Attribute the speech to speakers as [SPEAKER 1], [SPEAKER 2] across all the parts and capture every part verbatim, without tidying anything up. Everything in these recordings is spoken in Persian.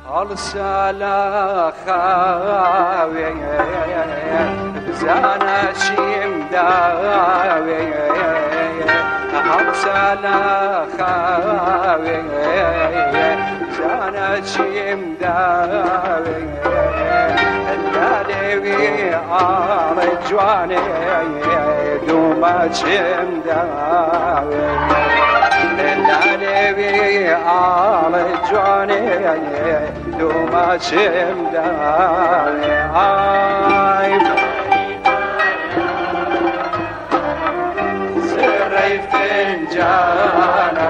[SPEAKER 1] هالسالا خاوي بزانا شيم داوي هالسالا خاوي بزانا شيم داوي اللالي عرجواني دوما شيم داوي اللالي عرجواني دوما شيم داوي سري فنجانا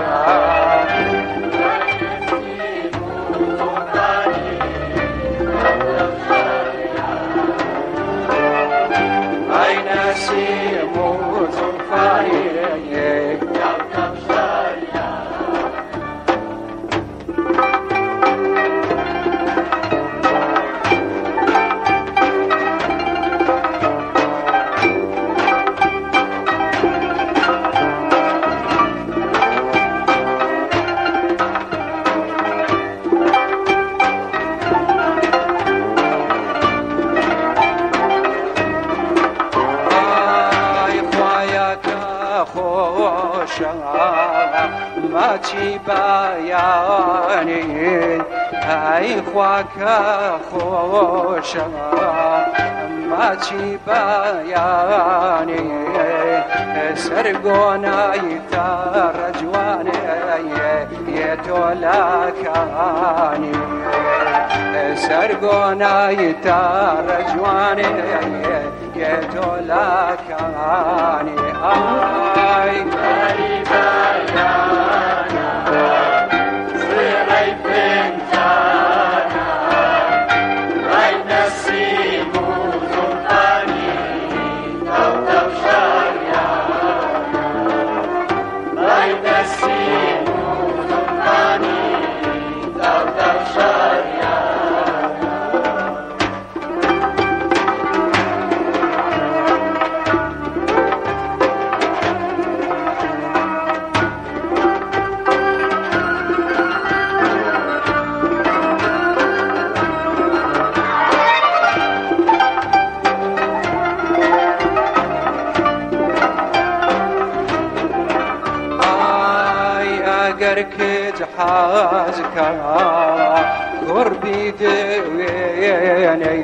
[SPEAKER 1] ما چی بیانی ای خواک خوشا ما چی بیانی سرگونای تر جوانی یه تولکانی سرگونای تر جوانی یه تولکانی آی اگرکه جهاز کا قربی دوینه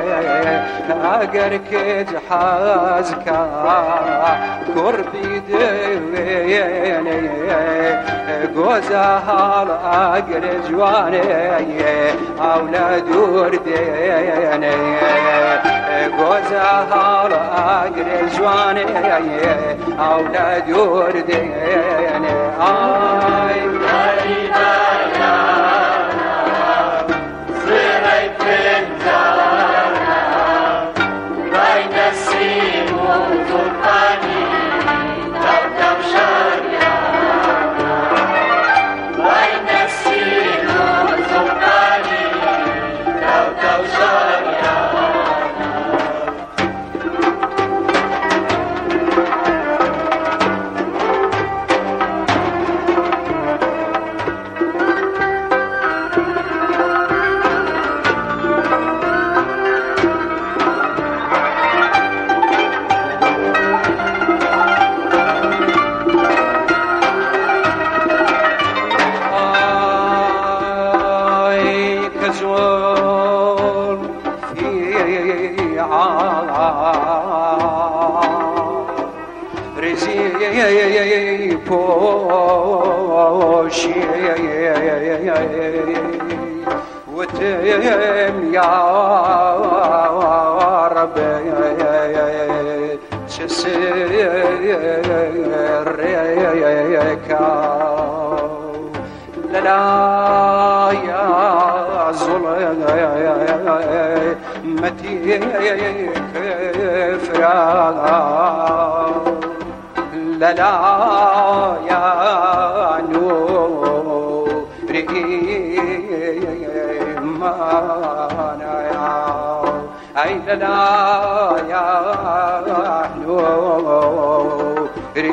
[SPEAKER 1] اگرکه جهاز کا قربی دوینه گوزا حال اگر جوانه اولاد دردینه گوزا حال اگر جوانه اولاد دردینه آی رزی پوشی و تم یا رب چه سر کا لا یا ظلمتی کفرا لا لا يا نوري ما أي لا لا يا نوري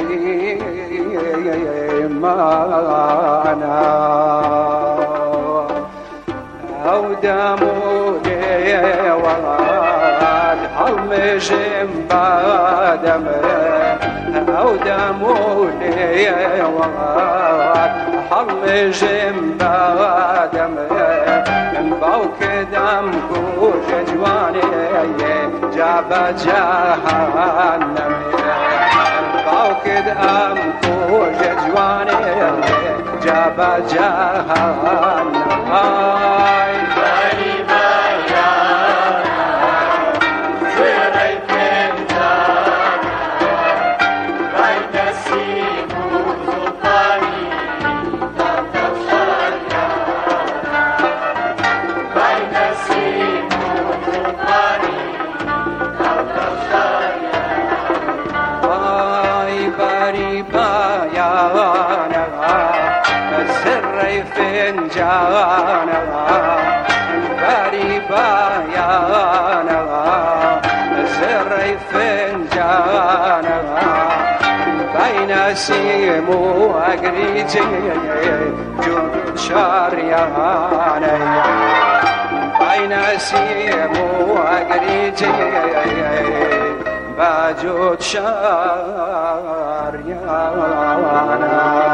[SPEAKER 1] ما او دموني واد هالمجم بادم او دموني واد هالمجم بادم باوك دمكو جواني جاب جهنم باوك دمكو جواني جاب جهنم فنجانا بريبا يانا زري فنجانا بين سيمو أقريجي جود شاريانا بين سيمو أقريجي بجود شاريانا